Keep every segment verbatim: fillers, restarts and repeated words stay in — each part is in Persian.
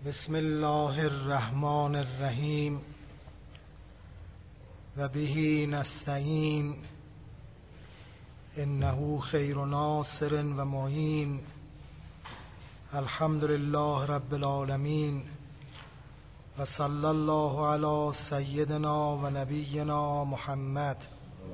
بسم الله الرحمن الرحیم و به نستعین انه خیر ناصر و معین. الحمد لله رب العالمین و صلی الله علی سیدنا و نبینا محمد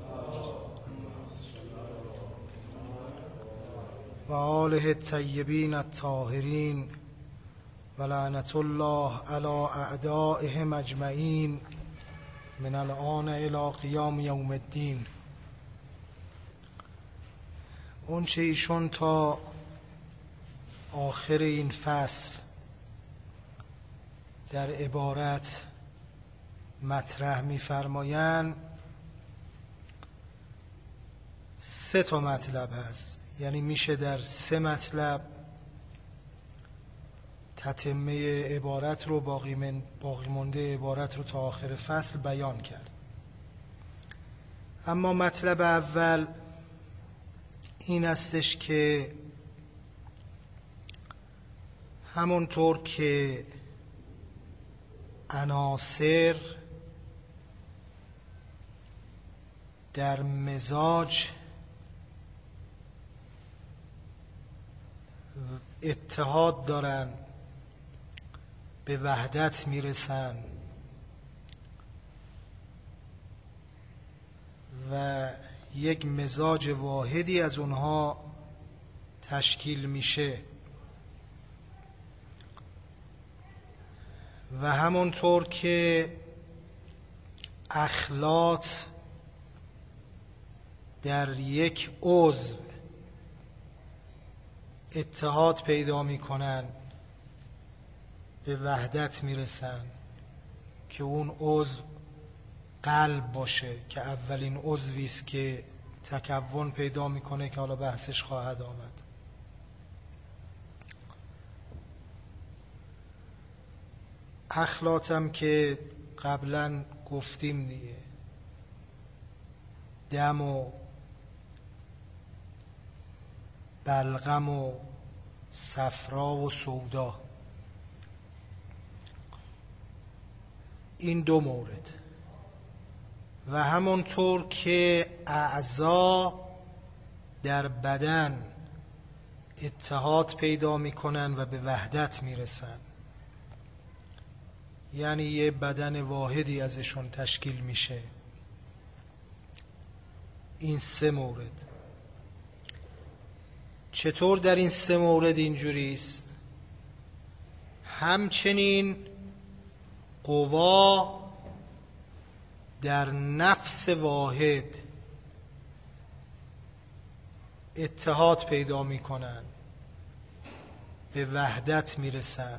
و آله الطیبین الطاهرین و لعنت الله علی اعدائهم اجمعین من الآن الی قیام یوم الدین. اون چه ایشون تا آخر این فصل در عبارت مطرح می‌فرمایند سه تا مطلب هست، یعنی میشه در سه مطلب تتمه عبارت رو باقی, من باقی مونده عبارت رو تا آخر فصل بیان کرد. اما مطلب اول این استش که همونطور که عناصر در مزاج اتحاد دارن، به وحدت میرسن و یک مزاج واحدی از اونها تشکیل میشه، و همونطور که اخلاط در یک عضو اتحاد پیدا میکنن، به وحدت میرسن که اون عضو قلب باشه که اولین عضوی است که تکون پیدا میکنه که حالا بحثش خواهد آمد. اخلاطم که قبلا گفتیم دیگه، دم و بلغم و صفرا و سودا، این دو مورد. و همونطور که اعضا در بدن اتحاد پیدا میکنن و به وحدت میرسن، یعنی یه بدن واحدی ازشون تشکیل میشه. این سه مورد. چطور در این سه مورد اینجوری است؟ همچنین قوا در نفس واحد اتحاد پیدا میکنن، به وحدت میرسن،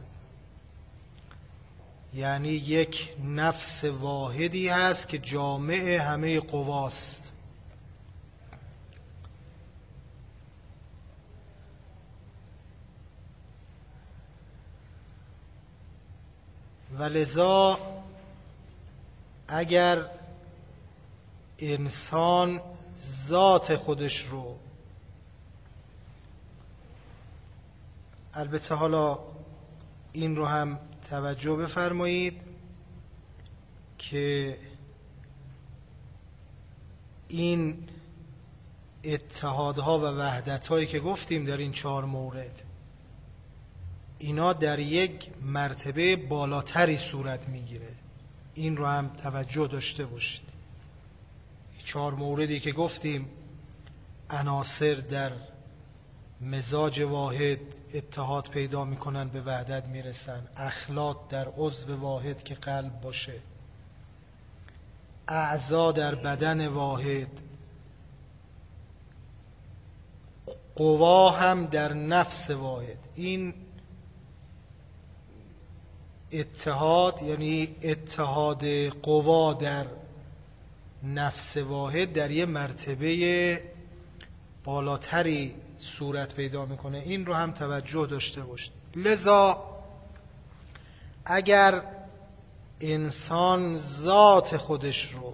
یعنی یک نفس واحدی هست که جامع همه قواست. و لذا اگر انسان ذات خودش رو، البته حالا این رو هم توجه بفرمایید که این اتحادها و وحدتهایی که گفتیم در این چهار مورد، اینا در یک مرتبه بالاتری صورت میگیره. این رو هم توجه داشته باشید. چهار موردی که گفتیم، عناصر در مزاج واحد اتحاد پیدا میکنن، به وحدت میرسن، اخلاط در عضو واحد که قلب باشه، اعضا در بدن واحد، قوا هم در نفس واحد. این اتحاد یعنی اتحاد قوا در نفس واحد در یه مرتبه بالاتری صورت پیدا میکنه. این رو هم توجه داشته باشید. لذا اگر انسان ذات خودش رو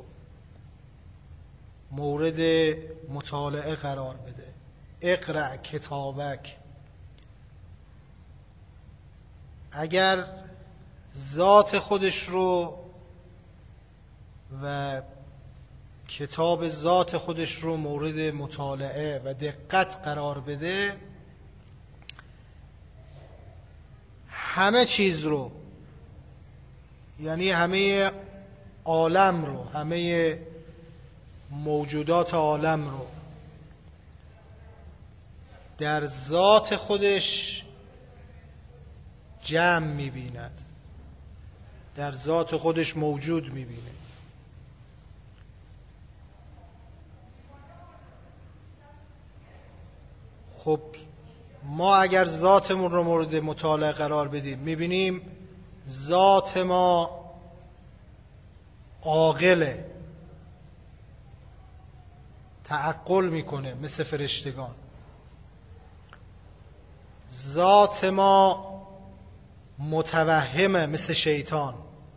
مورد مطالعه قرار بده، اقرأ کتابک، اگر ذات خودش رو و کتاب ذات خودش رو مورد مطالعه و دقت قرار بده، همه چیز رو، یعنی همه عالم رو، همه موجودات عالم رو در ذات خودش جمع می‌بیند، در ذات خودش موجود می‌بینه. خب ما اگر ذاتمون رو مورد مطالعه قرار بدیم، می‌بینیم ذات ما عاقله، تعقل میکنه مثل فرشتگان. ذات ما متوهمه مثل شیطان.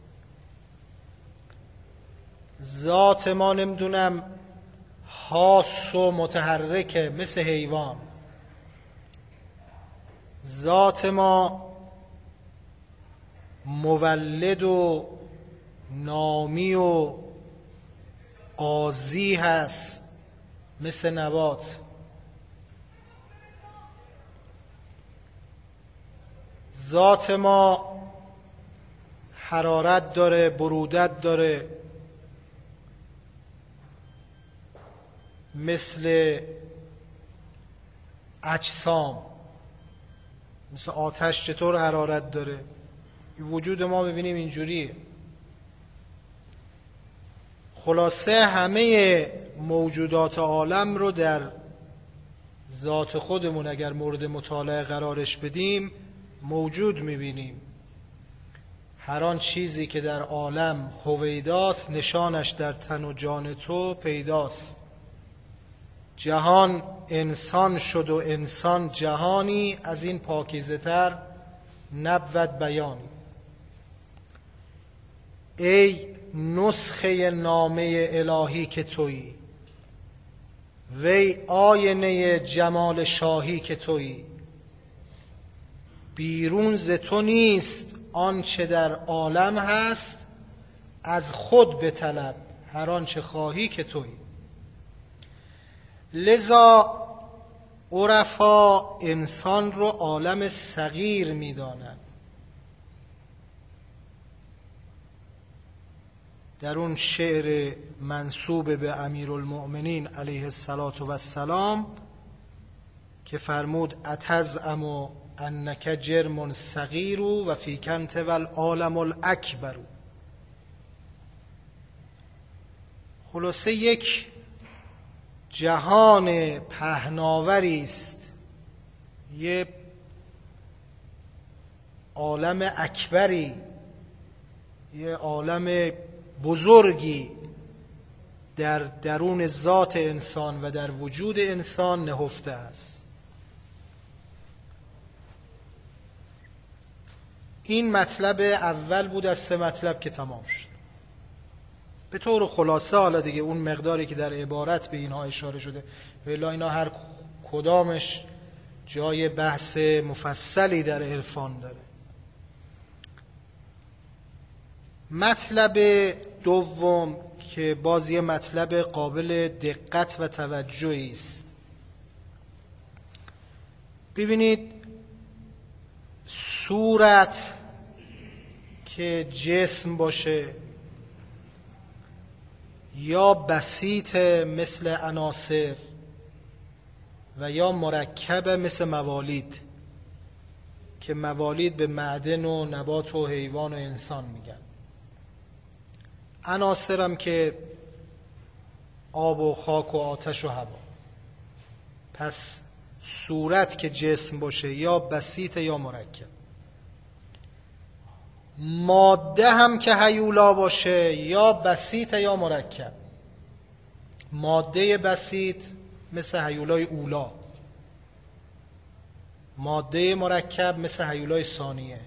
ذات ما نمیدونم حاس و متحرکه مثل حیوان. ذات ما مولد و نامی و قاضی هست مثل نبات. ذات ما حرارت داره، برودت داره مثل اجسام. مثل آتش چطور حرارت داره، وجود ما ببینیم اینجوریه. خلاصه همه موجودات عالم رو در ذات خودمون اگر مورد مطالعه قرارش بدیم موجود میبینیم. هر آن چیزی که در عالم هویداست، نشانش در تن و جان تو پیداست. جهان انسان شد و انسان جهانی، از این پاکیزه تر نبود بیانی. ای نسخه نامه الهی که تویی، وی آینه جمال شاهی که تویی. بیرون ز تو نیست آنچه در عالم هست، از خود بطلب هر آنچه خواهی که تویی. لذا عرفا انسان رو عالم صغیر میدانند. در اون شعر منسوب به امیرالمؤمنین علیه السلام که فرمود اتزعم انک جرم صغیر و فیک انت والعالم الاکبر. خلاصه یک جهان پهناوری است، یک عالم اکبری، یک عالم بزرگی در درون ذات انسان و در وجود انسان نهفته است. این مطلب اول بود از سه مطلب که تمام شد. به طور خلاصه حالا دیگه اون مقداری که در عبارت به اینها اشاره شده، ولی اینا هر کدامش جای بحث مفصلی در عرفان داره. مطلب دوم که باز یه مطلب قابل دقت و توجهی است. ببینید صورت که جسم باشه یا بسیط مثل عناصر و یا مرکب مثل موالید، که موالید به معدن و نبات و حیوان و انسان میگن. عناصر هم که آب و خاک و آتش و هوا. پس صورت که جسم باشه یا بسیط یا مرکب. ماده هم که هیولا باشه یا بسیط یا مرکب. ماده بسیط مثل هیولای اولا، ماده مرکب مثل هیولای ثانیه.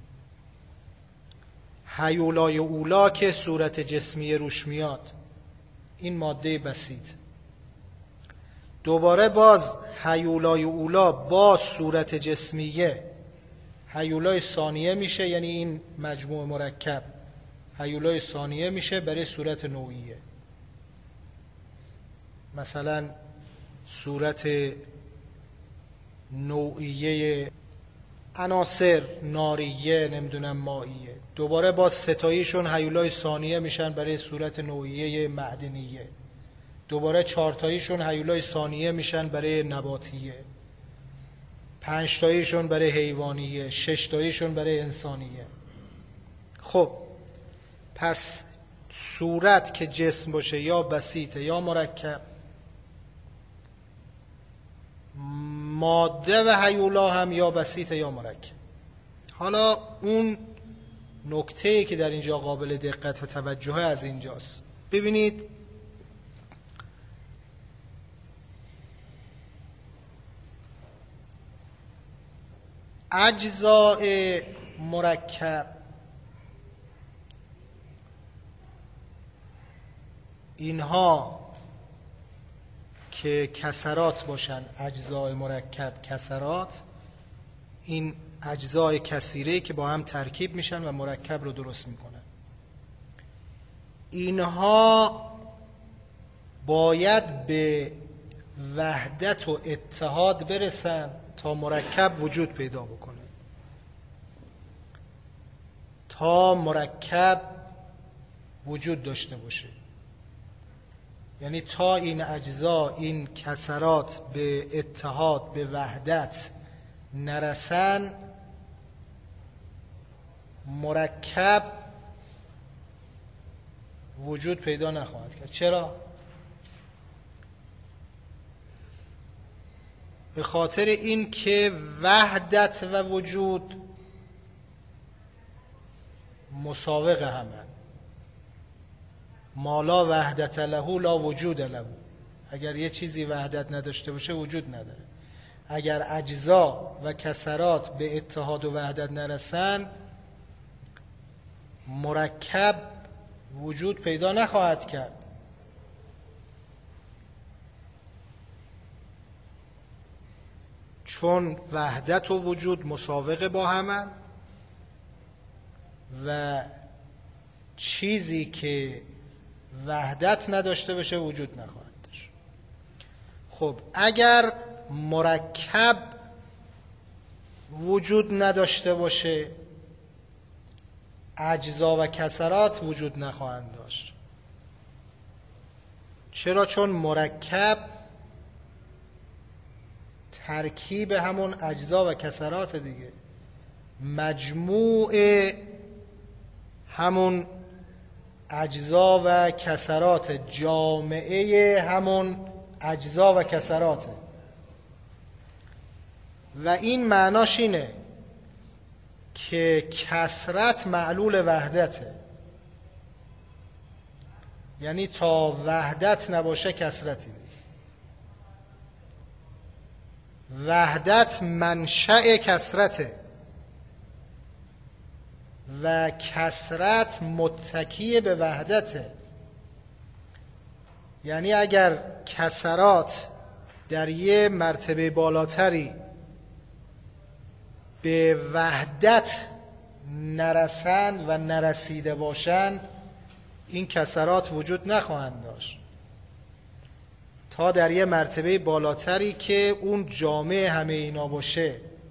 هیولای اولا که صورت جسمی روش میاد، این ماده بسیط. دوباره باز هیولای اولا با صورت جسمیه هیولای ثانیه میشه، یعنی این مجموع مرکب هیولای ثانیه میشه برای صورت نوعیه. مثلا صورت نوعیه عناصر ناریه، نمیدونم مائیه، دوباره با ستاییشون هیولای ثانیه میشن برای صورت نوعیه معدنیه، دوباره چهارتاییشون هیولای ثانیه میشن برای نباتیه، پنجتاییشون برای حیوانیه، ششتاییشون برای انسانیه. خب پس صورت که جسم باشه یا بسیطه یا مرکب، ماده و هیولا هم یا بسیطه یا مرکب. حالا اون نکته‌ای که در اینجا قابل دقت و توجه از اینجاست. ببینید اجزای مرکب اینها که کسرات باشن، اجزای مرکب کسرات، این اجزای کثیره که با هم ترکیب میشن و مرکب رو درست میکنن، اینها باید به وحدت و اتحاد برسن تا مرکب وجود پیدا بکنه، تا مرکب وجود داشته باشه. یعنی تا این اجزا، این کسرات به اتحاد، به وحدت نرسن، مرکب وجود پیدا نخواهد کرد. چرا؟ به خاطر این که وحدت و وجود مساوق همن. ما لا وحدت له لا وجود له. اگر یه چیزی وحدت نداشته باشه وجود نداره. اگر اجزا و کسرات به اتحاد و وحدت نرسن، مرکب وجود پیدا نخواهد کرد. چون وحدت و وجود مساوق با همن و چیزی که وحدت نداشته باشه وجود نخواهد داشت. خب اگر مرکب وجود نداشته باشه، اجزا و کسرات وجود نخواهند داشت. چرا؟ چون مرکب ترکیب همون اجزا و کسرات دیگه، مجموع همون اجزا و کسرات، جامعه همون اجزا و کسراته. و این معناش اینه که کثرت معلول وحدته. یعنی تا وحدت نباشه کثرتی نیست. وحدت منشأ کثرته و کثرت متکی به وحدته. یعنی اگر کسرات در یه مرتبه بالاتری به وحدت نرسند و نرسیده باشند، این کسرات وجود نخواهند داشت تا در یه مرتبه بالاتری که اون جامعه همه اینا باشه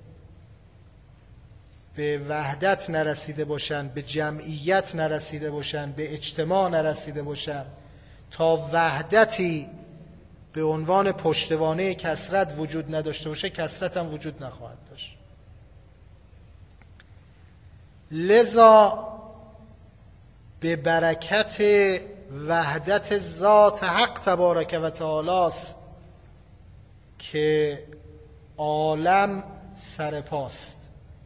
به وحدت نرسیده باشند، به جمعیت نرسیده باشند، به اجتماع نرسیده باشند، تا وحدتی به عنوان پشتوانه کثرت وجود نداشته باشه، کثرت هم وجود نخواهد داشت. لذا به برکت وحدت ذات حق تبارک و تعالی است که عالم سرپاست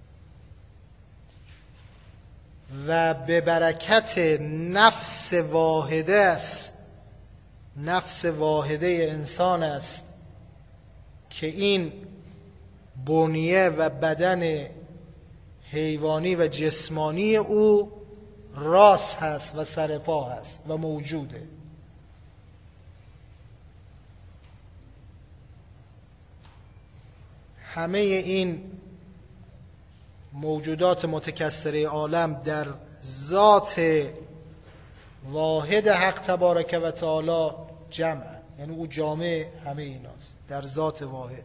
و به برکت نفس واحده است، نفس واحده انسان است که این بنیه و بدن حیوانی و جسمانی او راس هست و سرپا هست و موجوده. همه این موجودات متکثره عالم در ذات واحد حق تبارک و تعالی جمع، یعنی او جامع همه ایناست در ذات واحد.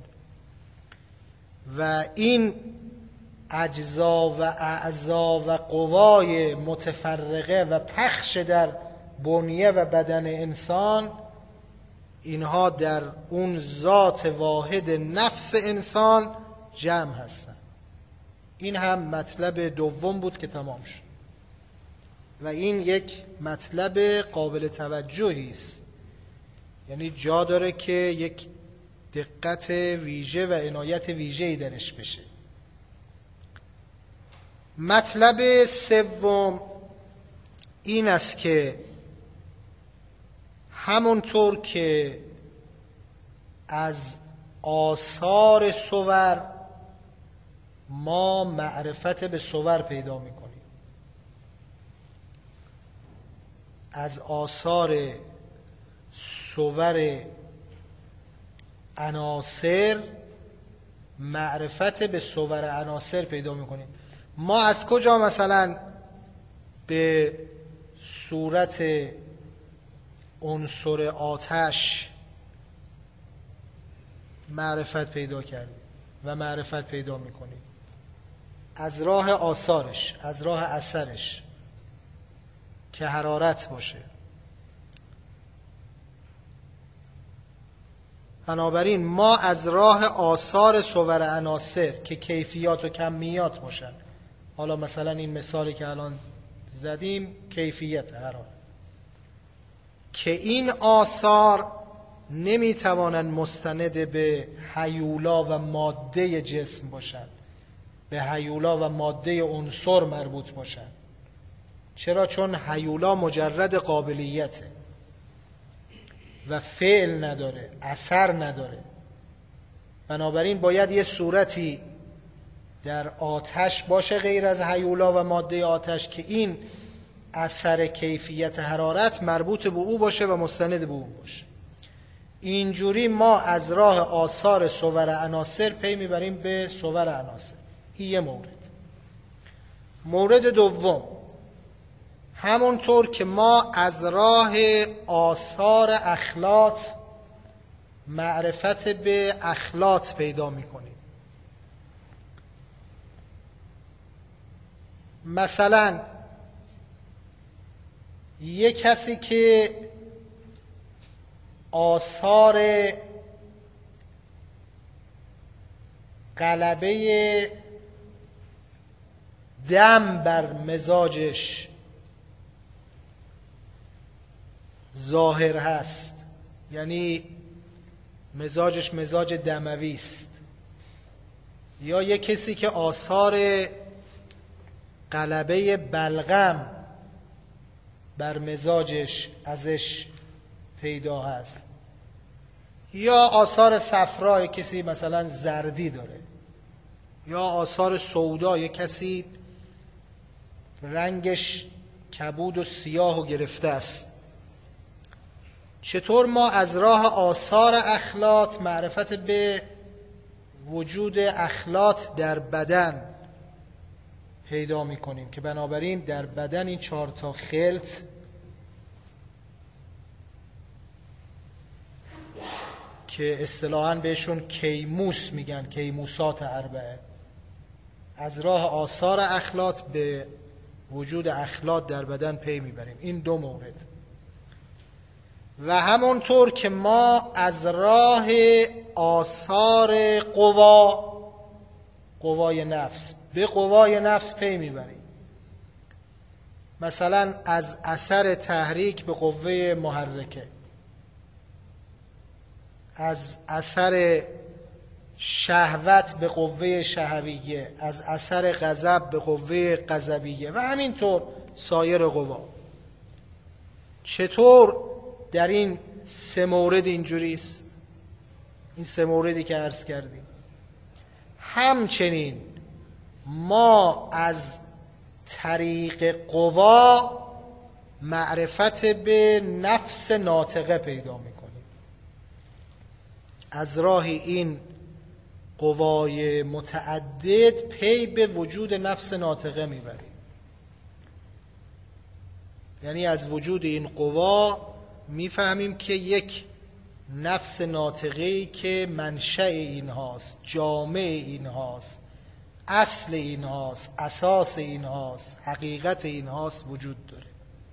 و این اجزا و اعضا و قوای متفرقه و پخش در بنیه و بدن انسان، اینها در اون ذات واحد نفس انسان جمع هستند. این هم مطلب دوم بود که تمام شد و این یک مطلب قابل توجهی است، یعنی جا داره که یک دقت ویژه و عنایت ویژه‌ای درش بشه. مطلب سوم این است که همونطور که از آثار صور ما معرفت به صور پیدا میکنیم، از آثار صور عناصر معرفت به صور عناصر پیدا میکنیم. ما از کجا مثلا به صورت عنصر آتش معرفت پیدا کردیم و معرفت پیدا میکنیم؟ از راه آثارش، از راه اثرش که حرارت باشه. بنابراین ما از راه آثار صور عناصر که کیفیات و کمیات باشن، حالا مثلا این مثالی که الان زدیم کیفیت حرارت، که این آثار نمیتوانند مستند به هیولا و ماده جسم باشند، به هیولا و ماده عنصر مربوط باشند. چرا؟ چون هیولا مجرد قابلیته و فعل نداره، اثر نداره. بنابراین باید یه صورتی در آتش باشه غیر از هیولا و ماده آتش که این اثر کیفیت حرارت مربوط به او باشه و مستند به او باشه. اینجوری ما از راه آثار صور عناصر پی میبریم به صور عناصر. این یه مورد. مورد دوم، همونطور که ما از راه آثار اخلاط معرفت به اخلاط پیدا میکنیم. مثلا یک کسی که آثار غلبه دم بر مزاجش ظاهر هست، یعنی مزاجش مزاج دموی است، یا یک کسی که آثار غلبه بلغم بر مزاجش ازش پیدا هست، یا آثار صفرا کسی مثلا زردی داره، یا آثار سودا یک کسی رنگش کبود و سیاه و گرفته است. چطور ما از راه آثار اخلاط معرفت به وجود اخلاط در بدن پیدا می کنیم که بنابراین در بدن این چهار تا خلط که اصطلاحاً بهشون کیموس میگن، کیموسات اربعه، از راه آثار اخلاط به وجود اخلاط در بدن پی میبریم. این دو مورد. و همونطور که ما از راه آثار قوا، قوای نفس، به قوای نفس پی میبریم. مثلا از اثر تحریک به قوه محرکه، از اثر شهوت به قوه شهویه، از اثر غضب به قوه غضبیه و همینطور سایر قوا. چطور در این سه مورد اینجوری است؟ این سه موردی که عرض کردیم. همچنین ما از طریق قوا معرفت به نفس ناطقه پیدا میکنیم. از راه این قوای متعدد پی به وجود نفس ناطقه میبریم. یعنی از وجود این قوا میفهمیم که یک نفس ناطقه‌ای که منشأ این هاست، جامع این هاست، اصل این هاست، اساس این هاست، حقیقت این هاست وجود داره.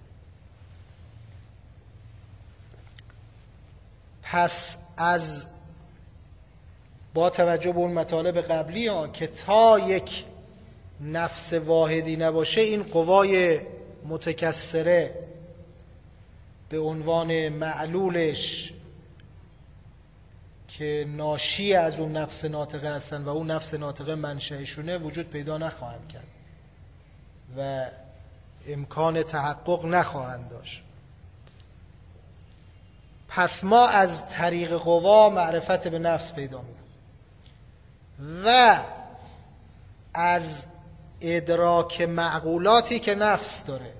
پس از با توجه به اون مطالب قبلی ها که تا یک نفس واحدی نباشه این قوای متکثره به عنوان معلولش که ناشی از اون نفس ناطقه هستن و اون نفس ناطقه منشأشونه وجود پیدا نخواهند کرد و امکان تحقق نخواهند داشت. پس ما از طریق قوا معرفت به نفس پیدا میکنیم و از ادراک معقولاتی که نفس داره.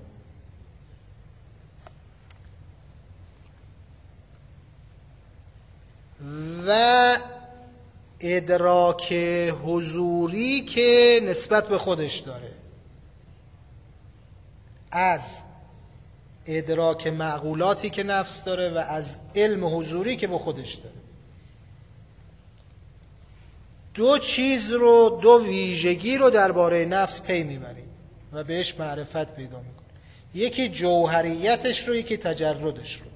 و ادراک حضوری که نسبت به خودش داره. از ادراک معقولاتی که نفس داره و از علم حضوری که به خودش داره. دو چیز رو، دو ویژگی رو درباره نفس پی میبریم و بهش معرفت پیدا میکنیم. یکی جوهریتش رو، یکی تجردش رو.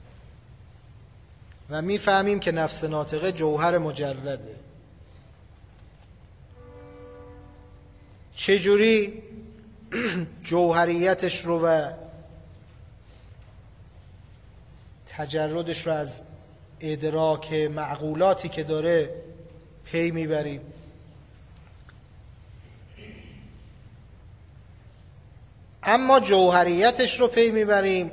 و میفهمیم که نفس ناطقه جوهر مجرده. چجوری جوهریتش رو و تجردش رو از ادراک معقولاتی که داره پی میبریم؟ اما جوهریتش رو پی میبریم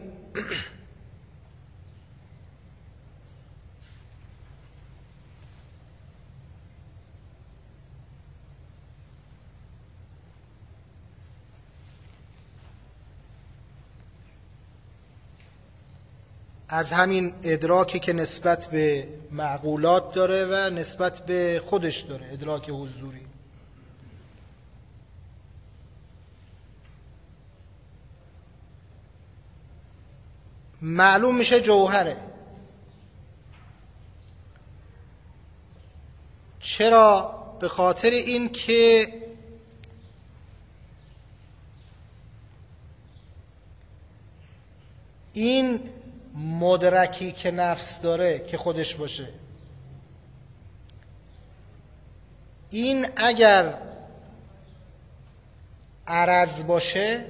از همین ادراکی که نسبت به معقولات داره و نسبت به خودش داره، ادراک حضوری. معلوم میشه جوهره. چرا؟ به خاطر این که این مدرکی که نفس داره که خودش باشه، این اگر عرض باشه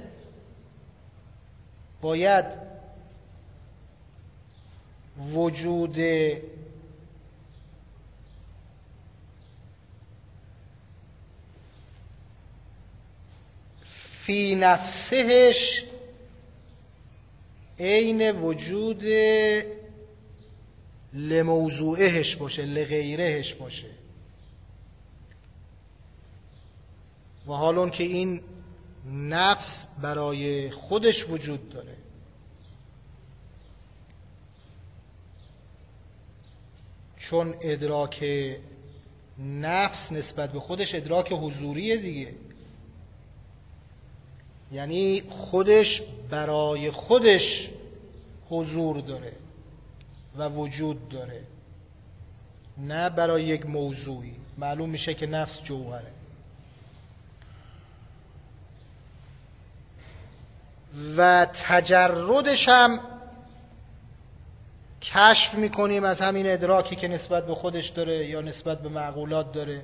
باید وجود فی نفسهش عین وجود لموضوعهش باشه، لغیرهش باشه. و حال اون که این نفس برای خودش وجود داره، چون ادراک نفس نسبت به خودش ادراک حضوریه دیگه. یعنی خودش برای خودش حضور داره و وجود داره، نه برای یک موضوعی. معلوم میشه که نفس جوهره. و تجردش هم کشف میکنیم از همین ادراکی که نسبت به خودش داره یا نسبت به معقولات داره.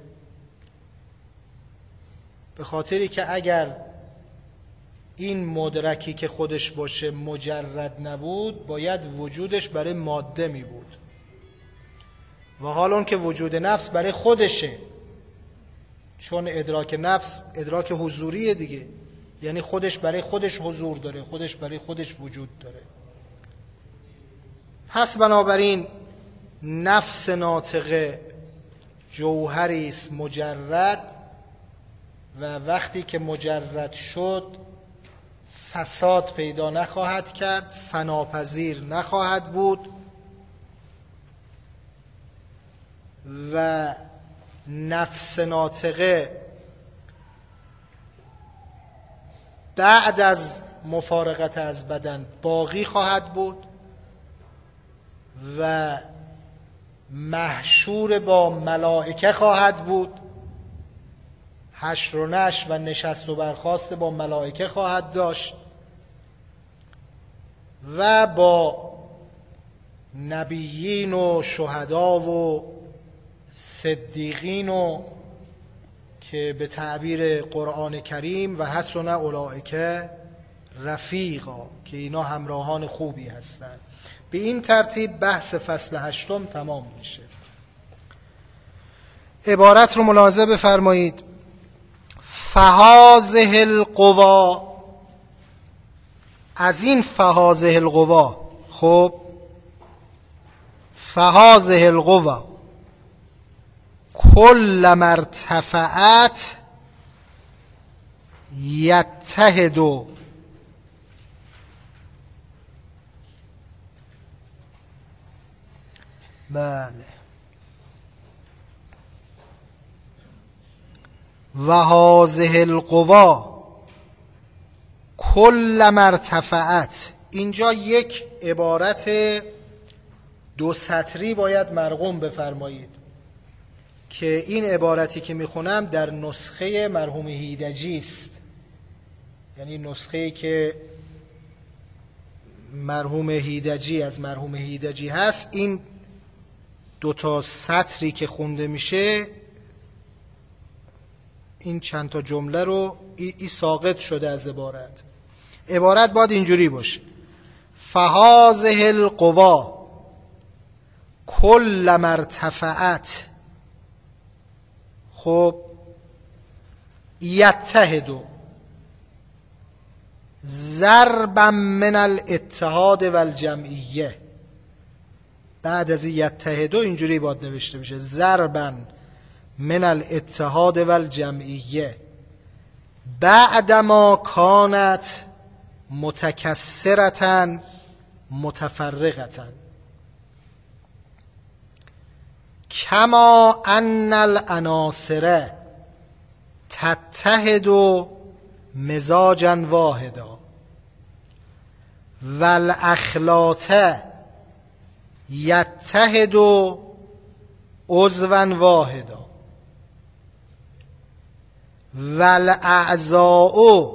به خاطری که اگر این مدرکی که خودش باشه مجرد نبود، باید وجودش برای ماده می بود. و حال اون که وجود نفس برای خودشه، چون ادراک نفس ادراک حضوریه دیگه. یعنی خودش برای خودش حضور داره، خودش برای خودش وجود داره. پس بنابراین نفس ناطقه جوهری است مجرد، و وقتی که مجرد شد فساد پیدا نخواهد کرد، فناپذیر نخواهد بود و نفس ناطقه بعد از مفارقت از بدن باقی خواهد بود و محشور با ملائکه خواهد بود، حشر و نشر و نشست و برخاست با ملائکه خواهد داشت و با نبیین و شهدا و صدیقین و که به تعبیر قرآن کریم و حسن اولئک رفیقا که اینا همراهان خوبی هستند. به این ترتیب بحث فصل هشتم تمام میشه. عبارت رو ملاحظه بفرمایید. فهازه القوا، از این فهازه القوا، خب فهازه القوا کل مرتفعت یتحد، بله، و هذه القوا کل مرتفعت، اینجا یک عبارت دو سطری باید مرقوم بفرمایید که این عبارتی که میخونم در نسخه مرحوم هیدجی است، یعنی نسخه‌ای که مرحوم هیدجی از مرحوم هیدجی هست. این دو تا سطری که خونده میشه، این چند تا جمله رو ای, ای ساقط شده از عبارت. عبارت باید اینجوری باشه: فهازه القوا کل مرتفعت، خب یتحدو ضربا من الاتحاد والجمعیه. بعد از یتحدو اینجوری باید نوشته بشه: ضربا من الاتحاد والجمعیه بعدما کانت متکسرة متفرقة کما ان العناصر تتحد مزاجا واحدا والاخلاط یتحد عضوا واحدا والاعضاء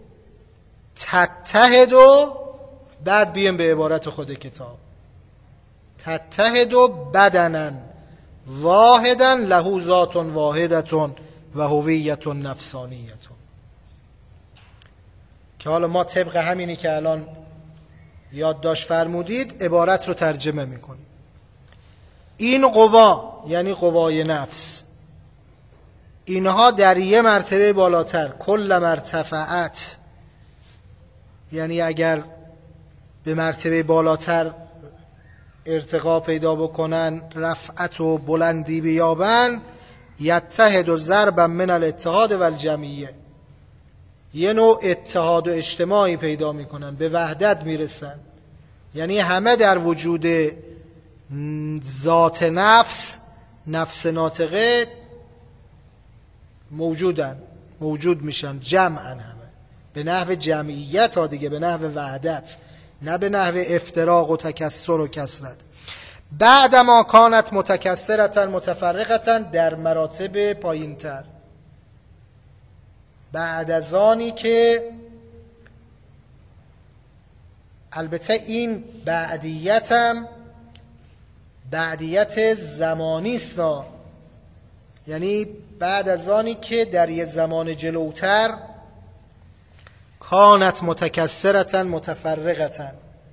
تتحد، بعد بیام به عبارت خود کتاب، تتحد بدنا واحدا له ذات واحدة و هویت نفسانیه، که حالا ما طبق همینی که الان یادداشت فرمودید عبارت رو ترجمه میکنیم. این قوا یعنی قوای نفس، اینها در یه مرتبه بالاتر، کل مرتفعت، یعنی اگر به مرتبه بالاتر ارتقا پیدا بکنن، رفعت و بلندی بیابن، یتحد و ضربا من الاتحاد والجمعیه، یه نوع اتحاد و اجتماعی پیدا میکنن، به وحدت میرسن. یعنی همه در وجود ذات نفس، نفس ناطقه موجودن، موجود میشن جمعا، همه به نحو جمعیت ها دیگه، به نحو وحدت، نه به نحو افتراق و تکسر و کسرت. بعد ما کانت متکسرة متفرقة، در مراتب پایین تر، بعد از آنی که، البته این بعدیت هم بعدیت زمانی است، یعنی بعد از آنی که در یه زمان جلوتر کانت متکسرة متفرقة،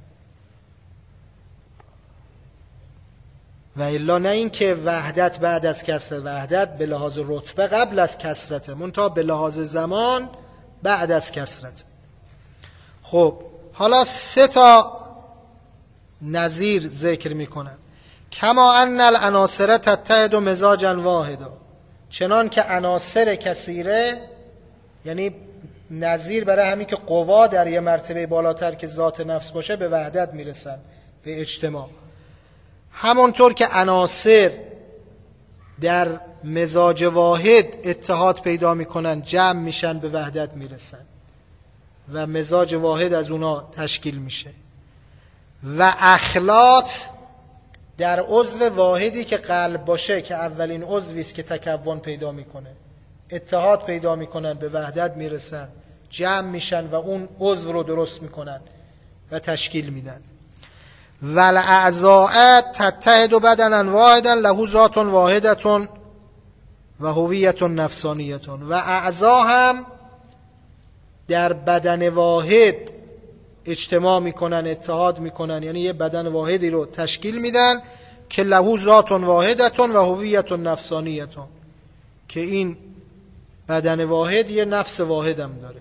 و الا نه این که وحدت بعد از کسرت، وحدت به لحاظ رتبه قبل از کسرته، منتها به لحاظ زمان بعد از کسرت. خب حالا سه تا نظیر ذکر میکنن. کما ان العناصر تتحد مزاجا واحدا، چنان که عناصر کثیره، یعنی نظیر برای همین که قوا در یه مرتبه بالاتر که ذات نفس باشه به وحدت میرسن، به اجتماع. همونطور که عناصر در مزاج واحد اتحاد پیدا میکنن، جمع میشن، به وحدت میرسن و مزاج واحد از اونا تشکیل میشه. و اخلاط در عضو واحدی که قلب باشه که اولین عضوی است که تکون پیدا میکنه، اتحاد پیدا میکنن، به وحدت میرسن، جمع میشن و اون عضو رو درست میکنن و تشکیل میدن. والاعضاء تتحد بدنا واحدا له ذات واحدة و هویت نفسانیه. و اعضا هم در بدن واحد اجتماع میکنن، اتحاد میکنن، یعنی یه بدن واحدی رو تشکیل میدن که له ذات واحدة و هویت نفسانیه، که این بدن واحد یه نفس واحد هم داره.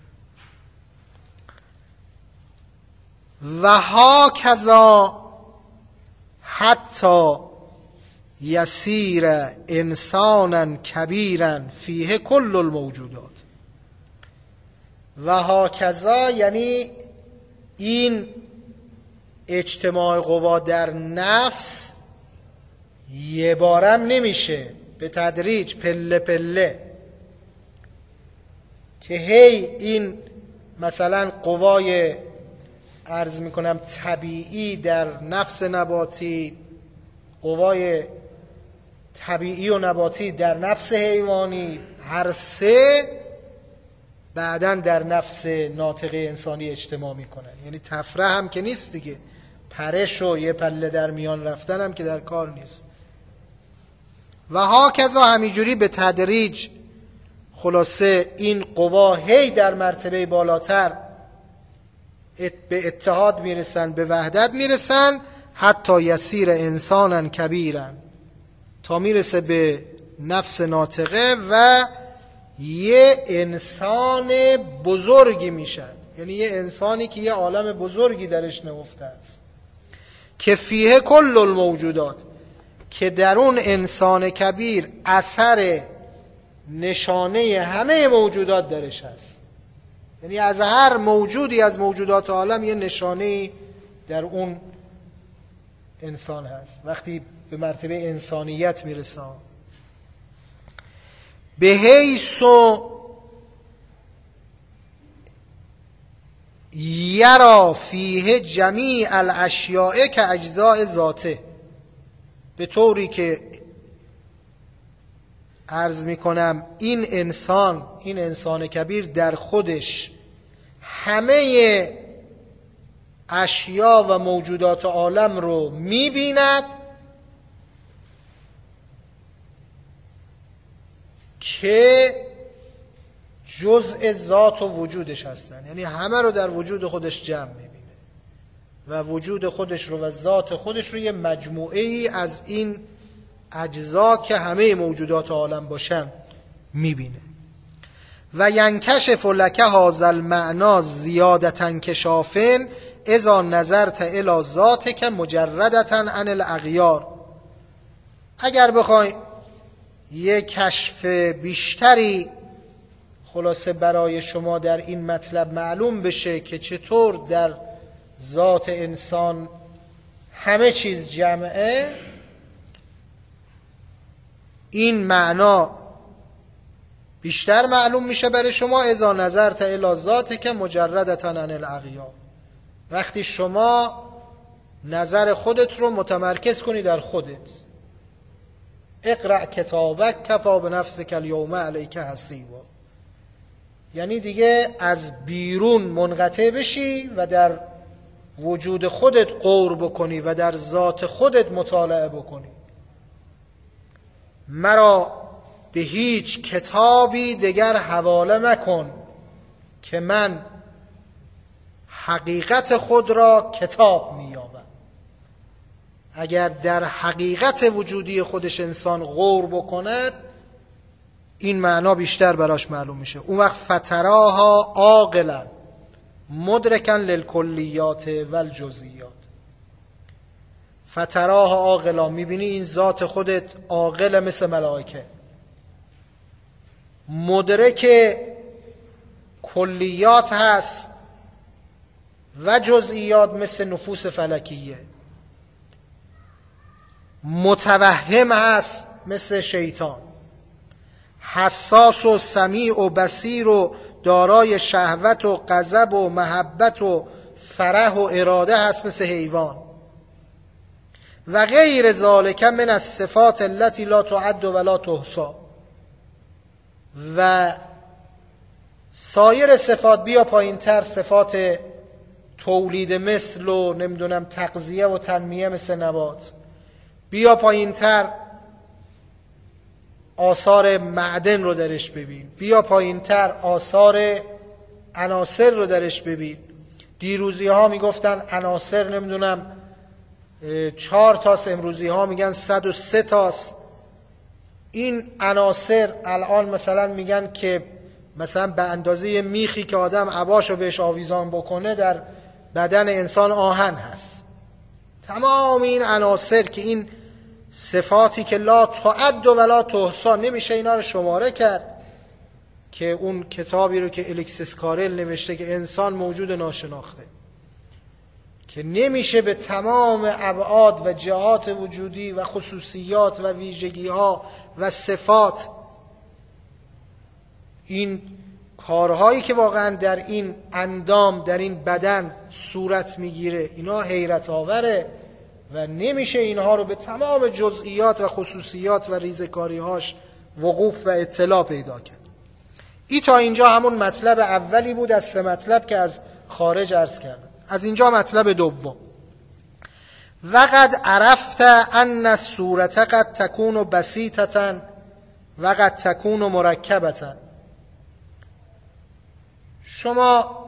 و هاکذا حتی یسیر انسانا کبیرا فیه کل الموجودات. و هاکذا یعنی این اجتماع قوا در نفس یه بارم نمیشه، به تدریج، پله پله، که هی این مثلا قوای عرض میکنم طبیعی در نفس نباتی، قوای طبیعی و نباتی در نفس حیوانی، هر سه بعداً در نفس ناطقه انسانی اجتماع میکنن. یعنی تفره هم که نیست دیگه، پرش و یه پله در میان رفتن هم که در کار نیست. و هاکذا همینجوری به تدریج خلاصه این قوا هی در مرتبه بالاتر به اتحاد میرسن، به وحدت میرسن، حتی یسیر انسانا کبیرا، تا میرسه به نفس ناطقه و یه انسان بزرگی میشن. یعنی یه انسانی که یه عالم بزرگی درش نهفته است، که فیه کل الموجودات، که در اون انسان کبیر اثر نشانه همه موجودات درش هست. یعنی از هر موجودی از موجودات عالم یه نشانه در اون انسان هست وقتی به مرتبه انسانیت میرسه. به حیث یرا فیه جمیع الاشیاء که اجزاء ذاته، به طوری که عرض میکنم این انسان، این انسان کبیر در خودش همه اشیا و موجودات عالم رو میبیند که جزء ذات و وجودش هستن. یعنی همه رو در وجود خودش جمع میبینه و وجود خودش رو و ذات خودش رو یه مجموعه ای از این اجزا که همه موجودات عالم باشن میبینه. و ینکشف لک هذا المعنا زیادة کشافن اذا نظرت الی ذاتک مجردة عن الاغیار. اگر بخوای یه کشف بیشتری خلاصه برای شما در این مطلب معلوم بشه که چطور در ذات انسان همه چیز جمعه، این معنا بیشتر معلوم میشه برای شما. اذا نظرت الی ذاتک مجردة عن الاغیار، وقتی شما نظر خودت رو متمرکز کنی در خودت. اقرأ کتابک کفی بنفسک الیوم علیک حسیبا، یعنی دیگه از بیرون منقطع بشی و در وجود خودت غور بکنی و در ذات خودت مطالعه بکنی. مرا به هیچ کتابی دیگر حواله مکن که من حقیقت خود را کتاب می‌یابم. اگر در حقیقت وجودی خودش انسان غور بکند، این معنا بیشتر براش معلوم میشه. اون وقت فتراها عاقلا مدرکا للکلیات والجزئیات. فتراها عاقلا، میبینی این ذات خودت عاقل مثل ملائکه، مدرک کلیات هست و جزئیات مثل نفوس فلکیه، متوهم هست مثل شیطان، حساس و سمیع و بصیر و دارای شهوت و غضب و محبت و فرح و اراده هست مثل حیوان. و غیر ذالک من الصفات التي لا تعد ولا تحصى. و سایر صفات بیا پایین تر، صفات تولید مثل و نمیدونم تغذیه و تنمیه مثل نبات، بیا پایین تر آثار معدن رو درش ببین، بیا پایین تر آثار عناصر رو درش ببین. دیروزی ها میگفتن عناصر نمیدونم چهار تاست، امروزی ها میگن صد و سه تاست. این عناصر الان مثلا میگن که مثلا به اندازه میخی که آدم عباشو بهش آویزان بکنه در بدن انسان آهن هست. تمام این عناصر که این صفاتی که لا تعد ولا تحصى، نمیشه اینا رو شماره کرد، که اون کتابی رو که الکسیس کارل نوشته که انسان موجود ناشناخته، که نمیشه به تمام ابعاد و جهات وجودی و خصوصیات و ویژگی ها و صفات، این کارهایی که واقعا در این اندام در این بدن صورت میگیره اینا حیرت آوره و نمیشه اینها رو به تمام جزئیات و خصوصیات و ریزکاری هاش وقوف و اطلاع پیدا کرد. این تا اینجا همون مطلب اولی بود از سه مطلب که از خارج عرض کردم. از اینجا مطلب دوم، وقد عرفت ان الصورت قد تكون بسيطة وقد تكون مرکبة. شما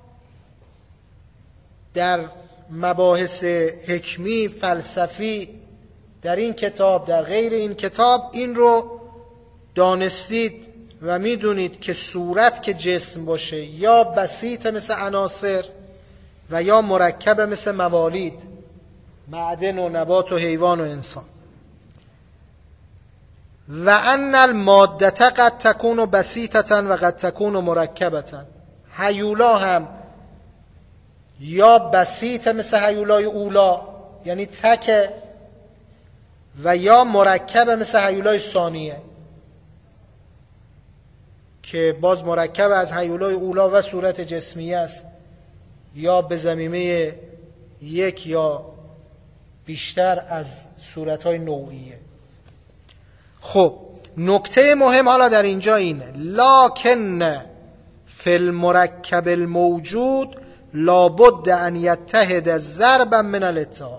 در مباحث حکمی فلسفی در این کتاب در غیر این کتاب این رو دانستید و میدونید که صورت که جسم باشه یا بسیط مثل عناصر و یا مرکب مثل موالید، معدن و نبات و حیوان و انسان. و ان الماده قد تكون بسيطة و قد تكون مرکبة. هیولا هم یا بسیط مثل هیولای اولا یعنی تک، و یا مرکب مثل هیولای ثانیه که باز مرکب از هیولای اولا و صورت جسمیه است، یا به ضمیمه یک یا بیشتر از صورتهای نوعیه. خب نکته مهم حالا در اینجا اینه، لکن فی المرکب الموجود لابد ان یتحد ضربا من الاتحاد.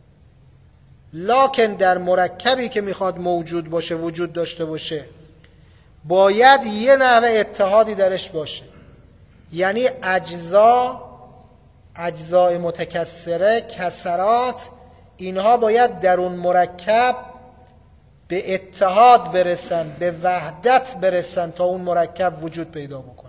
لکن در مرکبی که میخواد موجود باشه، وجود داشته باشه، باید یه نوع اتحادی درش باشه. یعنی اجزا، اجزای متکثره، کسرات، اینها باید در اون مرکب به اتحاد برسن، به وحدت برسن تا اون مرکب وجود پیدا بکنه.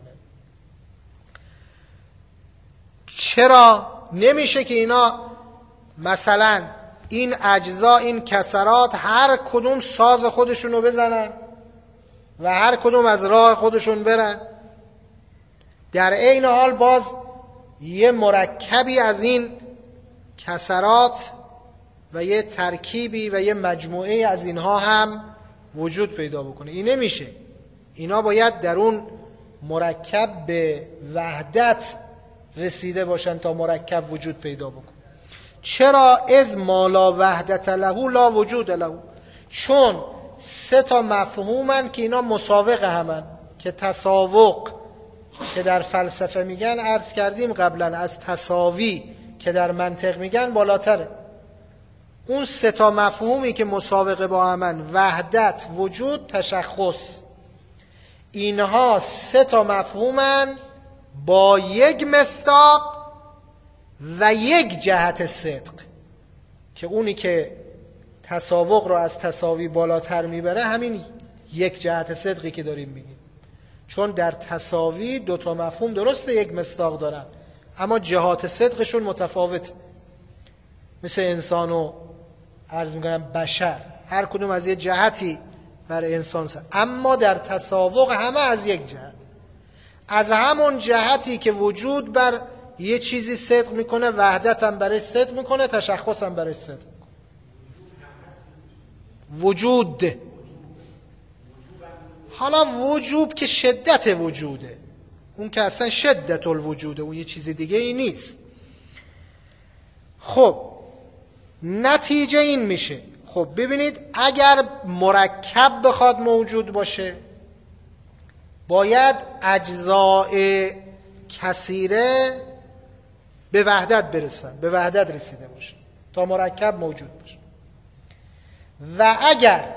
چرا نمیشه که اینا مثلا این اجزا، این کسرات هر کدوم ساز خودشونو بزنن و هر کدوم از راه خودشون برن، در عین حال باز یه مرکبی از این کسرات و یه ترکیبی و یه مجموعه از اینها هم وجود پیدا بکنه؟ این نمیشه. اینا باید در اون مرکب به وحدت رسیده باشن تا مرکب وجود پیدا بکنه. چرا؟ از ما لا وحدت له لا وجود له. چون سه تا مفهومن که اینا مساوق همن، که تساوق که در فلسفه میگن، عرض کردیم قبلا، از تساوی که در منطق میگن بالاتره. اون سه تا مفهومی که مساوقه با همن، وحدت، وجود، تشخص، اینها سه تا مفهومن با یک مصداق و یک جهت صدق، که اونی که تساوق رو از تساوی بالاتر میبره همین یک جهت صدقی که داریم میگیم. چون در تساوی دو تا مفهوم درسته یک مصداق دارن، اما جهات صدقشون متفاوت، مثل انسان و عرض میکنم بشر، هر کدوم از یک جهتی بر انسان سر. اما در تساوق همه از یک جهت، از همون جهتی که وجود بر یه چیزی صدق میکنه، وحدت هم برش صدق میکنه، تشخص هم برش صدق میکنه. وجود حالا وجوب که شدت وجوده، اون که اصلا شدت الوجوده، اون یه چیز دیگه ای نیست. خب نتیجه این میشه، خب ببینید اگر مرکب بخواد موجود باشه باید اجزاء کثیره به وحدت برسن، به وحدت رسیده باشه تا مرکب موجود باشه. و اگر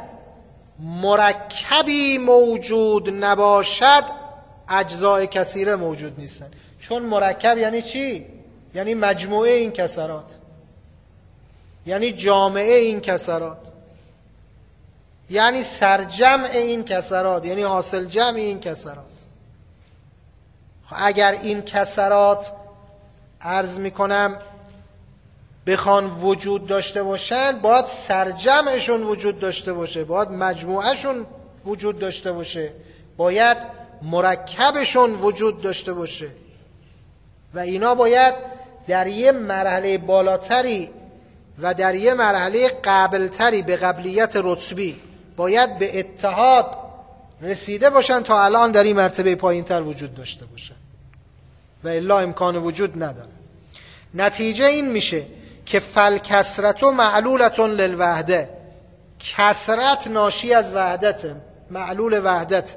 مرکبی موجود نباشد اجزاء کثیره موجود نیستن. چون مرکب یعنی چی؟ یعنی مجموعه این کسرات، یعنی جامعه این کسرات، یعنی سرجمع این کسرات، یعنی حاصل جمع این کسرات. خب اگر این کسرات عرض میکنم بخوان وجود داشته باشن باید سرجمعشون وجود داشته باشه، باید مجموعهشون وجود داشته باشه، باید مرکبشون وجود داشته باشه و اینا باید در یه مرحله بالاتری و در یه مرحله قبلتری به قبلیت رتبی باید به اتحاد رسیده باشن تا الان در این مرتبه پایینتر وجود داشته باشن و الا امکان وجود نداره. نتیجه این میشه که فالکسرت معلولة للوحده، کسرت ناشی از وحدت، معلول وحدت.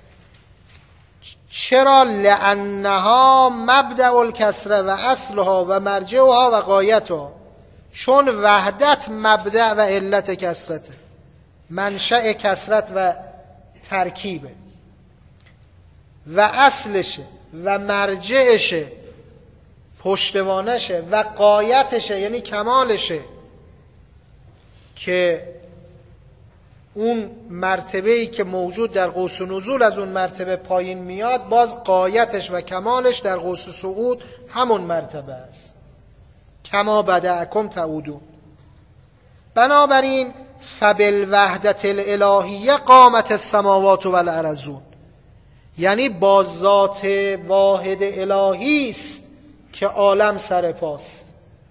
چرا؟ لانها مبدأ الکسره و اصلها و مرجعها و غایتها، چون وحدت مبدأ و علت کسرته، منشأ کسرت و ترکیبه و اصلشه و مرجعشه، پشتوانشه و غایتشه یعنی کمالشه، که اون مرتبه‌ای که موجود در قوس نزول از اون مرتبه پایین میاد باز غایتش و کمالش در قوس صعود همون مرتبه است. کما بدأکم تعودون. بنابراین فبالوحدة الالهیه قامت السماوات والارضون، یعنی با ذات واحد الهی است که عالم سر پاست.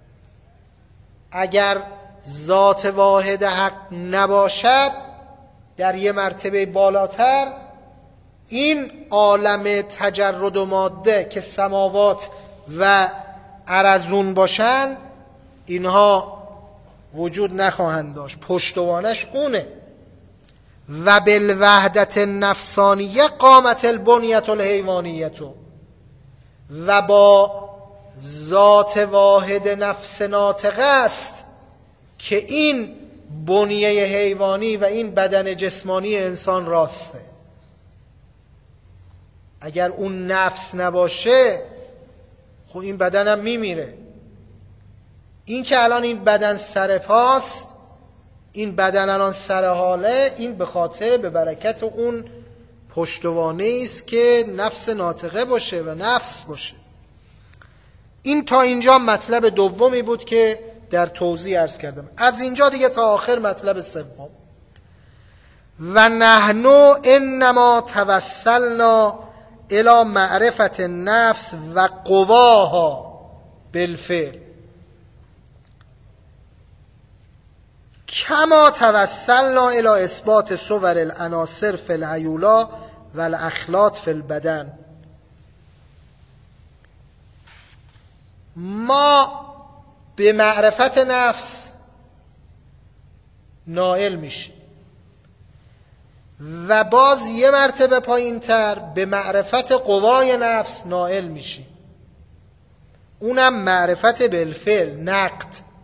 اگر ذات واحد حق نباشد در یه مرتبه بالاتر، این عالم تجرد و ماده که سماوات و ارضون باشن اینها وجود نخواهند داشت، پشتوانش اونه. و بالوحدت النفسانیه قامت البنیة الحیوانیه، و با ذات واحد نفس ناطقه است که این بنیه حیوانی و این بدن جسمانی انسان راسته. اگر اون نفس نباشه خب این بدنم میمیره. این که الان این بدن سر پاست، این بدن الان سر حاله، این به خاطر به برکت اون پشتوانه است که نفس ناطقه باشه و نفس باشه. این تا اینجا مطلب دومی بود که در توضیح عرض کردم. از اینجا دیگه تا آخر مطلب سوم. و نحن انما توسلنا الی معرفت النفس و قواها بالفعل کما توسلنا الی اثبات صور العناصر فی الهیولا و الاخلاط فی البدن. ما به معرفت نفس نائل میشیم و باز یه مرتبه پایین تر به معرفت قوای نفس نائل میشیم، اونم معرفت بالفعل، نقد.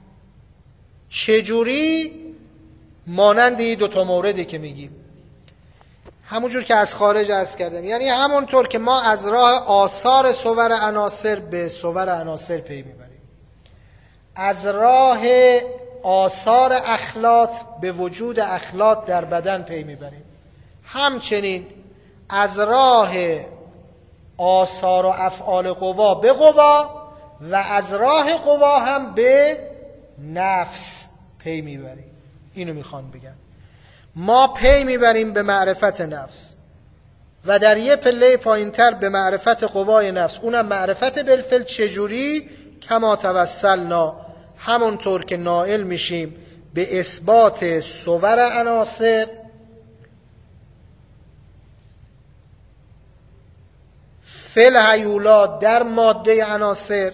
چجوری؟ مانند این دو تا موردی که میگیم، همونجور که از خارج عرض کردم، یعنی همونطور که ما از راه آثار صور عناصر به صور عناصر پی میبریم، از راه آثار اخلاط به وجود اخلاط در بدن پی میبریم، همچنین از راه آثار و افعال قوا به قوا و از راه قوا هم به نفس پی میبریم. اینو میخوان بگن. ما پی میبریم به معرفت نفس و در یه پله پایینتر به معرفت قوای نفس، اونم معرفت بالفعل. چجوری؟ کما توسلنا، همونطور که نائل میشیم به اثبات صور عناصر فل هیولا در ماده عناصر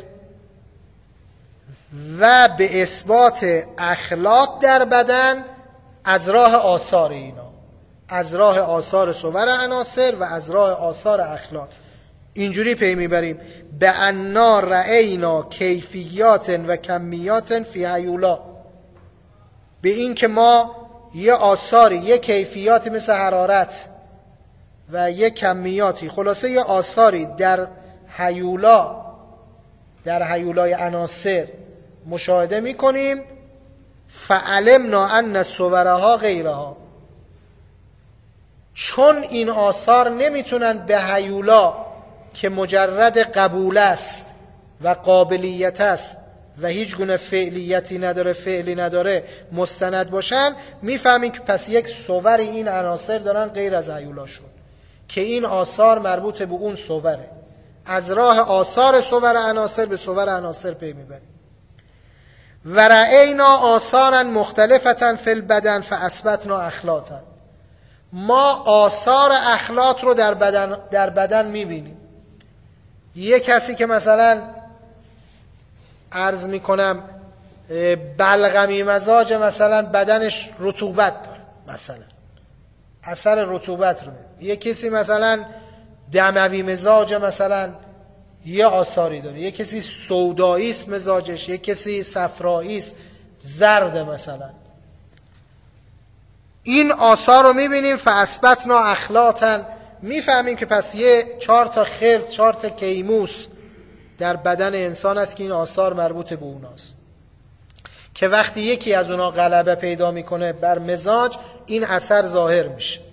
و به اثبات اخلاق در بدن از راه آثار اینا، از راه آثار صور عناصر و از راه آثار اخلاق. اینجوری پی میبریم به انا رأینا کیفیات و کمیات فی هیولا، به این که ما یه آثاری، یه کیفیاتی مثل حرارت و یه کمیاتی، خلاصه یه آثاری در هیولا، در هیولای عناصر مشاهده میکنیم. فعلمنا ان صورها غیرها، چون این آثار نمیتونن به هیولا که مجرد قبول است و قابلیت است و هیچ گونه فعلیتی نداره، فعلی نداره، مستند باشن، میفهمیم که پس یک صور این عناصر دارن غیر از هیولاشون، که این آثار مربوط به اون صوره. از راه آثار صور عناصر به صور عناصر پی میبریم. و رأینا آثارا مختلفتا فی البدن فاثبتنا اخلاطا، ما آثار اخلاط رو در بدن در بدن میبینیم. یه کسی که مثلا عرض میکنم بلغمی مزاج، مثلا بدنش رطوبت داره، مثلا اثر رطوبت رو میبینیم. یه کسی مثلا دموی مزاج، مثلا یه آثاری داره. یه کسی سودایی است مزاجش، یه کسی صفرایی است، زرد مثلا. این آثار رو میبینیم. فاثبتنا اخلاطا، میفهمیم که پس یه چهار تا خرد، چهار تا کیموس در بدن انسان است که این آثار مربوط به اوناست، که وقتی یکی از اونا غلبه پیدا میکنه بر مزاج، این اثر ظاهر میشه.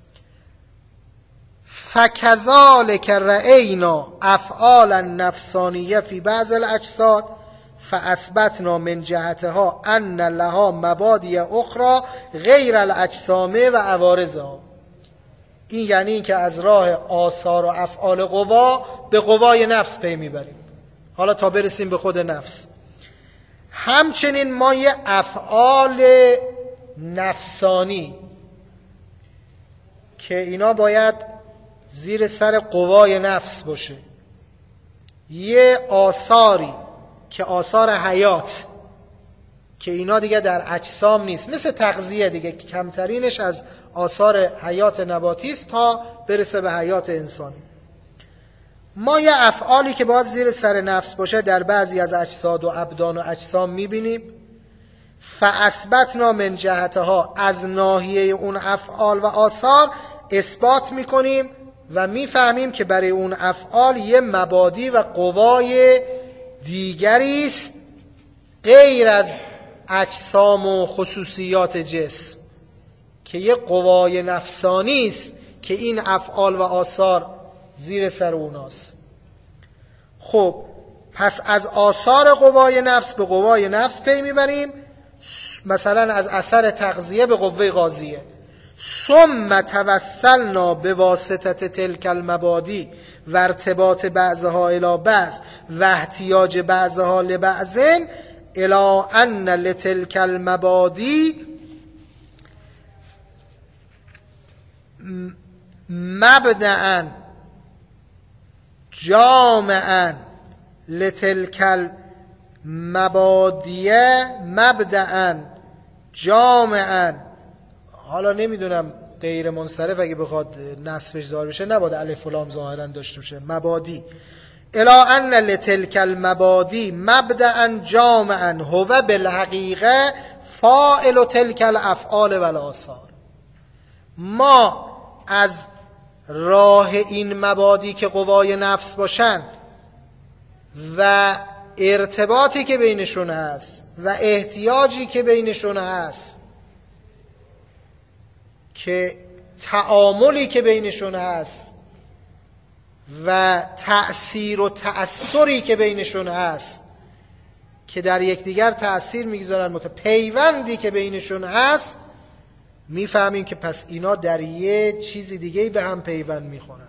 فکذالک رأینا افعالا نفسانیه فی بعض الاجساد فاثبتنا من جهتها ان لها مبادی اخرى غیر الاجسام و عوارضها. این یعنی این که از راه آثار و افعال قوا به قوای نفس پی میبریم، حالا تا برسیم به خود نفس. همچنین ما یه افعال نفسانی که اینا باید زیر سر قوای نفس باشه، یه آثاری که آثار حیات، که اینا دیگه در اجسام نیست، مثل تغذیه دیگه که کمترینش از آثار حیات نباتی است تا برسه به حیات انسانی. ما یه افعالی که باید زیر سر نفس باشه در بعضی از اجساد و ابدان و اجسام میبینیم. فاثبتنا من جهتها، از ناحیه اون افعال و آثار اثبات میکنیم و میفهمیم که برای اون افعال یه مبادی و قوای دیگری است غیر از اجسام و خصوصیات جسم، که یه قوای نفسانی است که این افعال و آثار زیر سر اوناست. خب پس از آثار قوای نفس به قوای نفس پی میبریم، مثلا از اثر تغذیه به قوه غازیه. ثم توسلنا به واسطه تلک المبادی و ارتباط بعضها الی بعض و احتیاج بعضها لبعض الی ان لتلک المبادی مبدأ جامعا لتلک المبادی مبدأ جامعا. حالا نمیدونم غیر منصرف اگه بخواد نصبش ظاهر بشه نباید الف و لام ظاهرا داشته باشه، مبادی. الا ان لتلک المبادی مبدأ جامعا هو بالحقیقه فاعل تلک الافعال و الاثار. ما از راه این مبادی که قوای نفس باشن و ارتباطی که بینشون هست و احتیاجی که بینشون هست، که تعاملی که بینشون هست و تأثیر و تأثری که بینشون هست که در یکدیگر تأثیر میگذارن، پیوندی که بینشون هست، میفهمیم که پس اینا در یه چیزی دیگه به هم پیوند میخورن.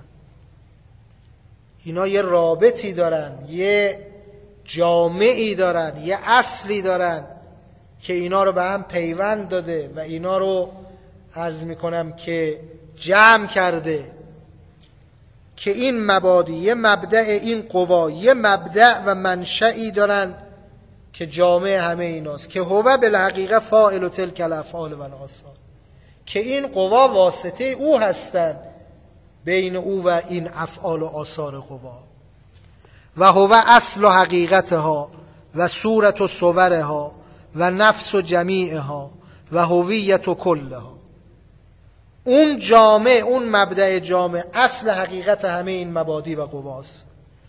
اینا یه رابطی دارن، یه جامعی دارن، یه اصلی دارن که اینا رو به هم پیوند داده و اینا رو عرض میکنم که جمع کرده. که این مبادی یه مبدأ، این قوا یه مبدأ و منشئی دارن که جامع همه ایناست، که هو بالحقیقه فاعل تلک الافعال و الآثار، که این قوا واسطه او هستند بین او و این افعال و آثار قوا. و هو اصل و حقیقتها و صورت و صورها و نفس و جمیعها و هویت و کلها. اون جامع، اون مبدأ جامع، اصل حقیقت همه این مبادی و قواست.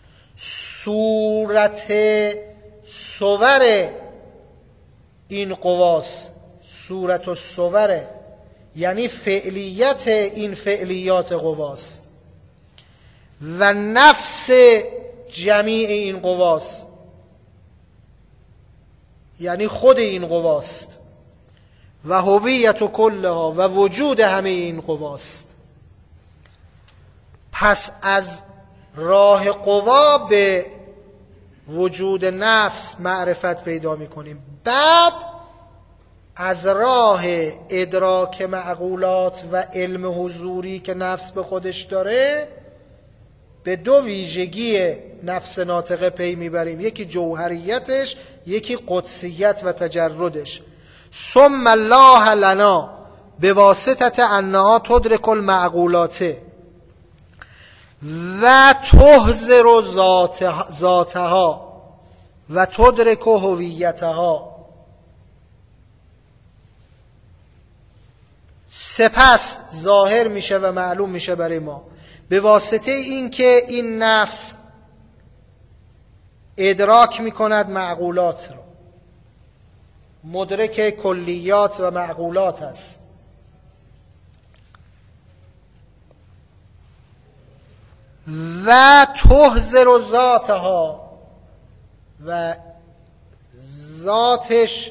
صورت صور این قواست، صورت و صور یعنی فعلیت این فعلیات قواست، و نفس جمیع این قواست یعنی خود این قواست، و هویت و کلها و وجود همه این قواست. پس از راه قوا به وجود نفس معرفت پیدا می کنیم، بعد از راه ادراک معقولات و علم حضوری که نفس به خودش داره به دو ویژگی نفس ناطقه پی میبریم، یکی جوهریتش، یکی قدسیت و تجردش. ثم الله لنا به واسطه انها تدرک المعقولات و تحضر ذات ذاتها و تدرک هویتها. سپس ظاهر میشه و معلوم میشه برای ما به واسطه اینکه این نفس ادراک میکند معقولات رو، مدرک کلیات و معقولات است، و تحضر ذاتها و ذاتش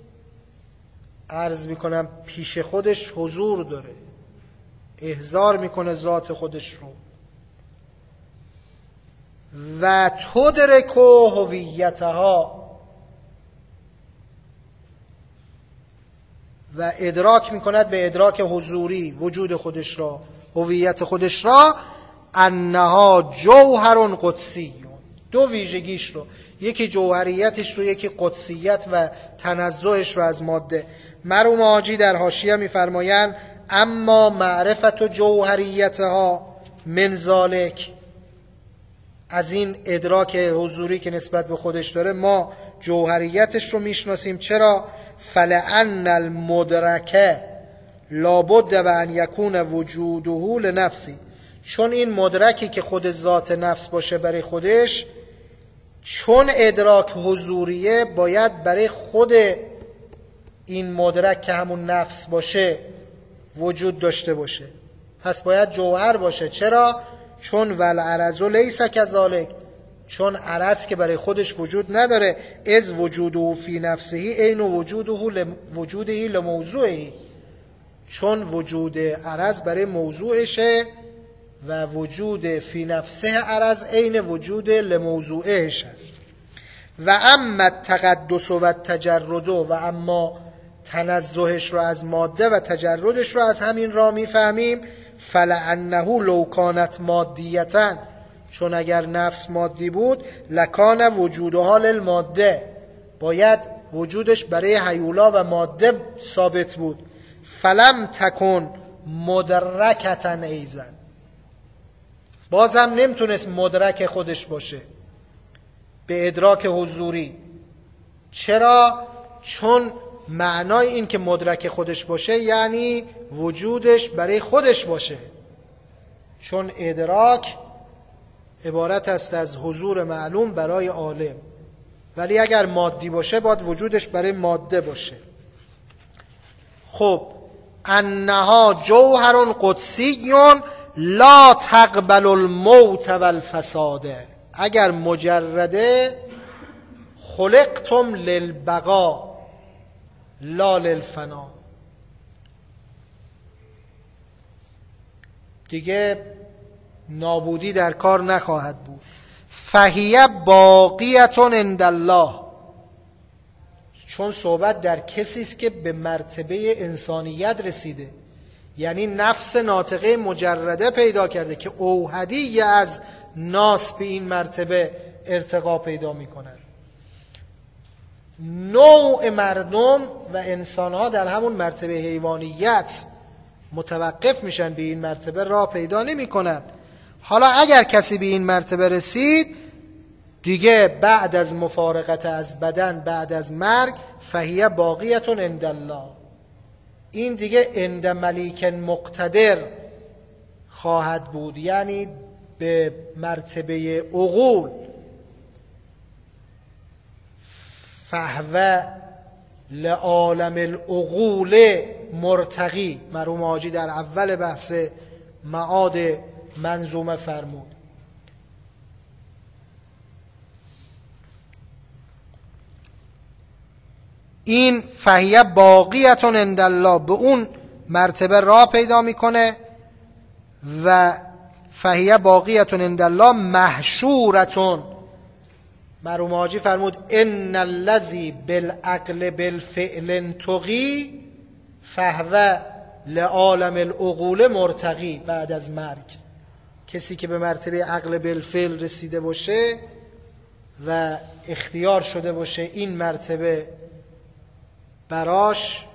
عرض میکنم پیش خودش حضور داره، احضار میکنه ذات خودش رو، و تدرک هویتها و ادراک میکند به ادراک حضوری وجود خودش را، هویت خودش را، انها جوهر قدسی، دو ویژگیش رو، یکی جوهریتش رو، یکی قدسیت و تنزهش رو از ماده. مرحوم حاجی در حاشیه میفرمایند اما معرفت و جوهریتها من ذالک، از این ادراک حضوری که نسبت به خودش داره ما جوهریتش رو میشناسیم. چرا؟ فلأن المدرکه لابد و ان یکون وجوده لنفسی، چون این مدرکی که خود ذات نفس باشه برای خودش، چون ادراک حضوریه باید برای خود این مدرک که همون نفس باشه وجود داشته باشه، پس باید جوهر باشه. چرا؟ چون والعرض لیس کذالک، چون عرض که برای خودش وجود نداره، از وجوده فی نفسه عین وجوده وجوده لموضوعه، چون وجود عرض برای موضوعشه و وجود فی نفسه عرض عین وجود لموضوعهش است. و اما تقدس و تجرد، و اما تنزهش رو از ماده و تجردش رو از همین را میفهمیم. فلعنه لو کانت مادیتن، چون اگر نفس مادی بود، لکان وجودها للماده، باید وجودش برای هیولا و ماده ثابت بود. فلم تکن مدرکتن ایزن، بازم نمیتونست مدرک خودش باشه به ادراک حضوری. چرا؟ چون معنای این که مدرک خودش باشه یعنی وجودش برای خودش باشه، چون ادراک عبارت است از حضور معلوم برای عالم، ولی اگر مادی باشه باید وجودش برای ماده باشه. خب انها جوهر قدسی لا تقبل الموت والفساد، اگر مجرده خلقتم للبقاء لا للفنا، دیگه نابودی در کار نخواهد بود. فهیه باقیتون عند الله، چون صحبت در کسی است که به مرتبه انسانیت رسیده، یعنی نفس ناطقه مجرده پیدا کرده که اوحدی از ناس به این مرتبه ارتقا پیدا میکنن. نوع مردم و انسانها در همون مرتبه حیوانیت متوقف میشن، به این مرتبه راه پیدا نمیکنن. حالا اگر کسی به این مرتبه رسید دیگه بعد از مفارقت از بدن، بعد از مرگ، فهیه باقیتون عند الله، این دیگه عند ملیک مقتدر خواهد بود، یعنی به مرتبه عقول. فهو لعالم العقول مرتقی، مرحوم حاجی در اول بحث معاد منظومه فرمود. این فهیه باقیتون عند الله، به اون مرتبه راه پیدا میکنه. و فهیه باقیتون عند الله محشورتون، مرحوم حاجی فرمود ان الذی بالعقل بالفعل تقی فهو لعالم العقول مرتقی. بعد از مرگ کسی که به مرتبه عقل بالفعل رسیده باشه و اختیار شده باشه این مرتبه براش،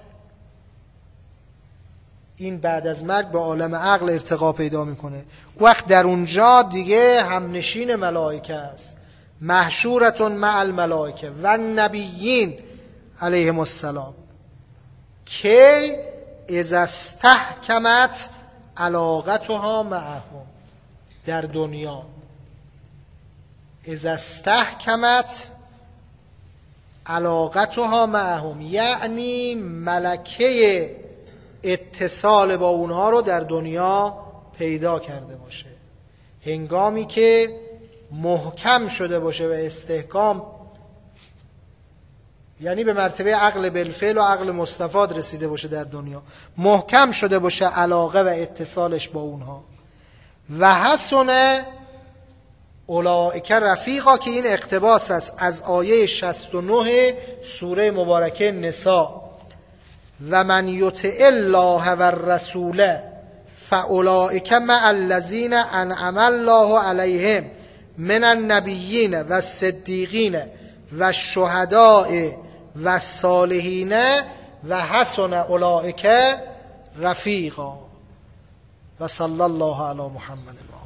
این بعد از مرگ به عالم عقل ارتقا پیدا میکنه. وقت در اونجا دیگه همنشین ملائکه است. محشورتون مع الملائکه و نبیین علیهم السلام که اذا استحکمت علاقتها معهم، در دنیا اذا استحکمت علاقتها معهم، یعنی ملکه اتصال با اونها رو در دنیا پیدا کرده باشه. هنگامی که محکم شده باشه و استحکام، یعنی به مرتبه عقل بالفعل و عقل مستفاد رسیده باشه در دنیا، محکم شده باشه علاقه و اتصالش با اونها. و حسن اولئک رفیقا، که این اقتباس است از آیه شصت و نه سوره مبارکه نساء. و من یطع الله و الرسول فاولئک مع الذین انعم الله علیهم من النبیین و الصدیقین و الشهداء و الصالحین و حسن اولئک رفیقا. و صلی الله علی محمد.